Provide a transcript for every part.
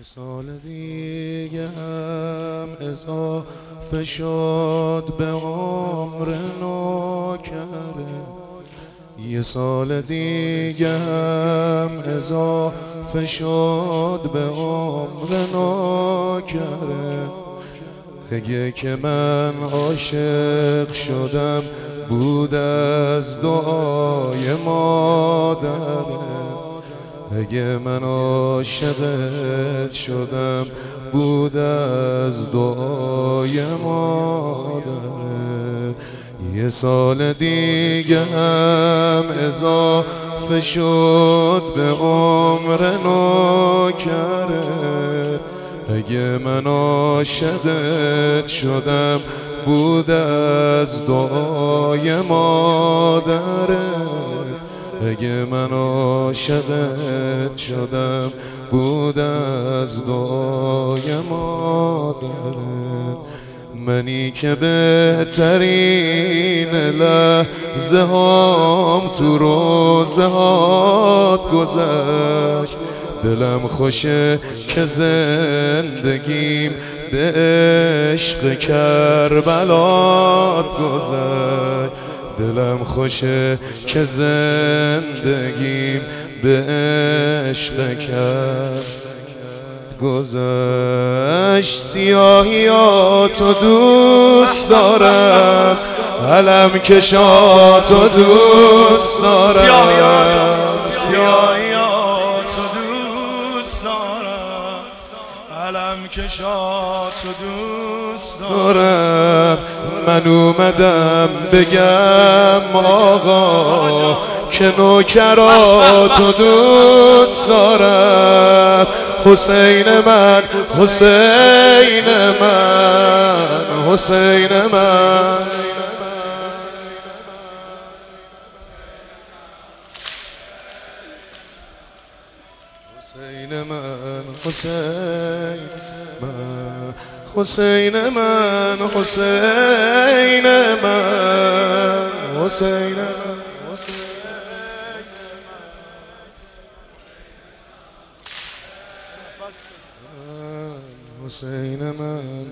سال دیگه هم اضافه شد به عمر نوکره، یه سال دیگه هم اضافه شد به عمر نوکره. اگه که من عاشق شدم بود از دعای مادره، اگه من عاشقت شدم بود از دعای مادره. یه سال دیگه هم اضافه شد به عمر نوکره، اگه من عاشقت شدم بود از دعای مادره، اگه من عاشقت شدم بود از دعای مادره. منی که بهترین لحظه هام تو روزه هات گذشت، دلم خوشه که زندگیم به عشق کربلات گذشت، دلم خوشه که زندگیم به عشق کربلات گذشت. سیاهیاتو دوست دارم، علم کشاتو دوست دارم، سیاهیاتو دوست دارم، علم کشاتو دوست دارم. من اومدم بگم آقا که نوکراتو دوست دارم. حسین من، حسین من، حسین من، حسین من، حسین من، حسین من، حسین من، حسین من، حسین من.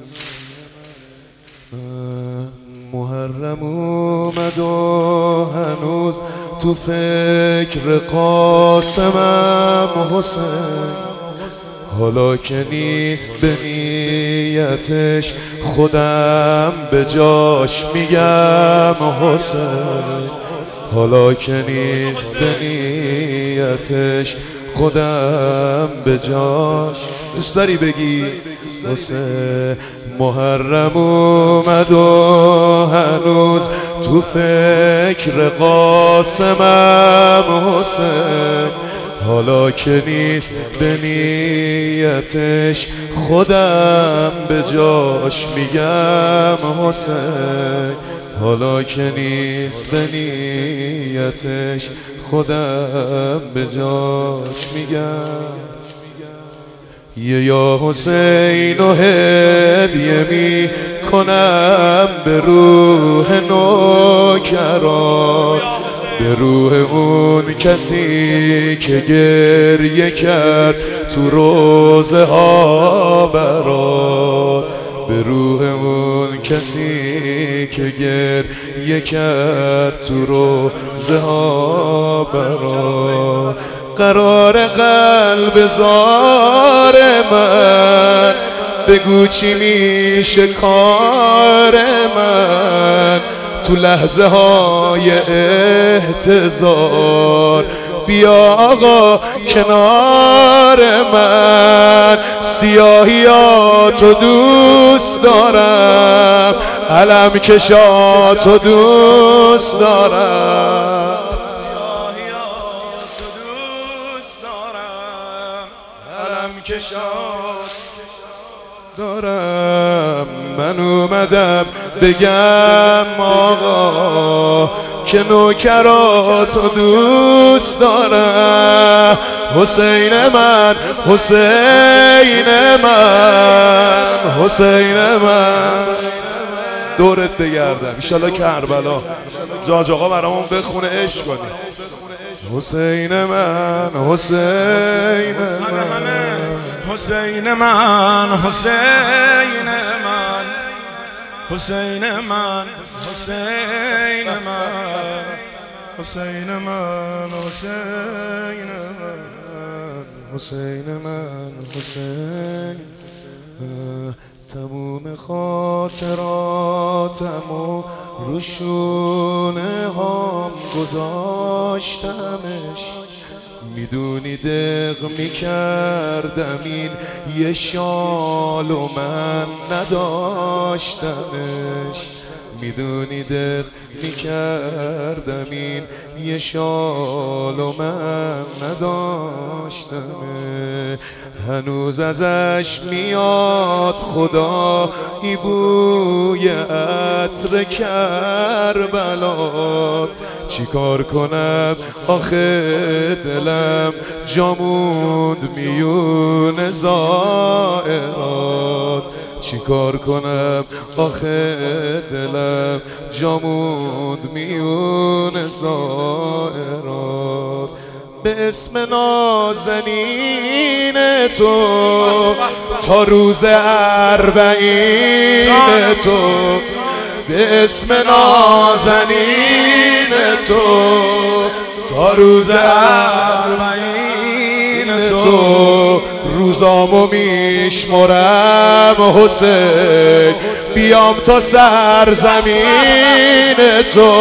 محرم اومد و هنوز تو فکر قاسمم حسین، حالا که نیست به نیتش خودم به جاش میگم حسین، حالا که نیست به نیتش خودم به جاش. دوست داری بگی حسین؟ محرم اومد و هنوز تو فکر قاسمم حسین، حالا که نیست به نیتش خودم به جاش میگم حسین، حالا که نیست به نیتش خودم به جاش میگم. یا حسین و هدیه می کنم به روح نوکرات، به روح اون کسی که گریه کرد تو روزه ها برات، به روح اون کسی که گریه کرد تو روزه ها برات. قرار قلب زار من بگو چی میشه کار من، تو لحظه های احتضار بیا آقا کنار من. سیاهیاتو دوست دارم، علم کشاتو دوست دارم، کشات دارم. من اومدم بگم آقا که نوکراتو دوست دارم. حسین من، حسین من، حسین من. دورت بگردم انشالله کربلا. جاج آقا برامون بخونه عشق کنی. حسین من حسین من حسین من حسین من حسین من حسین من حسین من حسین من حسین من حسین تموم خاطراتم و روشونه هام گذاشتمش میدونی دق میکردم این یه شال و من نداشتمش میدونی دق میکردم این یه شال و من نداشتمش هنوز ازش میاد خدا ای بوی عطر کربلا چیکار کنم آخه دلم جاموند میون زائرات چیکار کنم آخه دلم جاموند میون زائرات به اسم نازنین تو تا روز 40 تو به اسم نازنین تو تا روز 40 تو روزامو میشمرم حسین بیام تا سرزمین تو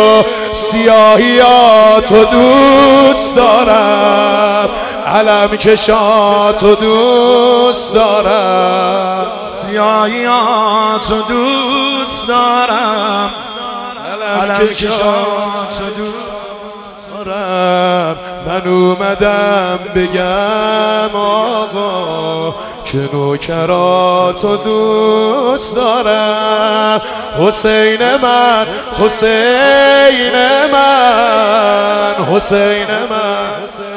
سیاهیاتو دوست دارم علم کشاتو دوست دارم سیاهیاتو دوست دارم علم کشاتو دوست دارم من اومدم بگم آقا که نوکراتو دوست دارم حسین من حسین من حسین من